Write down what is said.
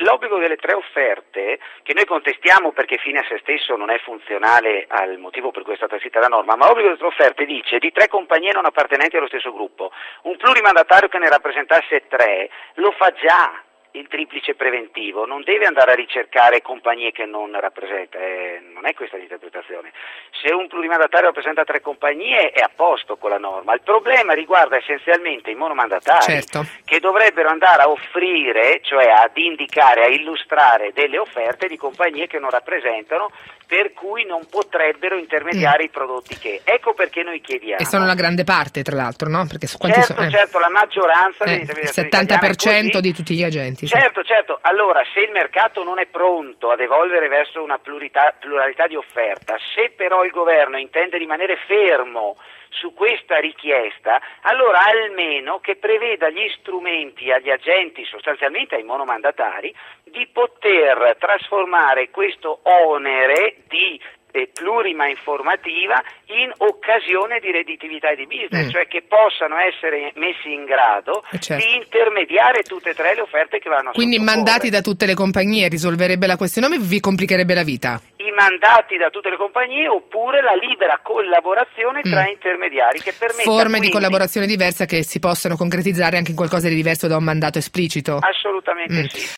l'obbligo delle 3 offerte, che noi contestiamo perché fine a se stesso non è funzionale al motivo per cui è stata scritta la norma, ma l'obbligo delle 3 offerte dice di 3 compagnie non appartenenti allo stesso gruppo. Un plurimandatario che ne rappresentasse 3 lo fa già il triplice preventivo, non deve andare a ricercare compagnie che non rappresenta, non è questa l'interpretazione. Se un plurimandatario rappresenta 3 compagnie è a posto con la norma, il problema riguarda essenzialmente i monomandatari, certo, che dovrebbero andare a offrire, cioè ad indicare, a illustrare delle offerte di compagnie che non rappresentano, per cui non potrebbero intermediare i prodotti che. Ecco perché noi chiediamo. E sono la grande parte, tra l'altro, no? Perché Certo, la maggioranza degli il intermediatori 70% di tutti gli agenti. Certo, allora se il mercato non è pronto ad evolvere verso una pluralità di offerta, se però il governo intende rimanere fermo su questa richiesta, allora almeno che preveda gli strumenti agli agenti, sostanzialmente ai monomandatari, di poter trasformare questo onere di plurima informativa in occasione di redditività e di business, cioè che possano essere messi in grado di intermediare tutte e 3 le offerte che vanno a Quindi mandati da tutte le compagnie risolverebbe la questione o vi complicherebbe la vita? I mandati da tutte le compagnie oppure la libera collaborazione tra intermediari che permetta forme di collaborazione diversa che si possono concretizzare anche in qualcosa di diverso da un mandato esplicito. Assolutamente sì.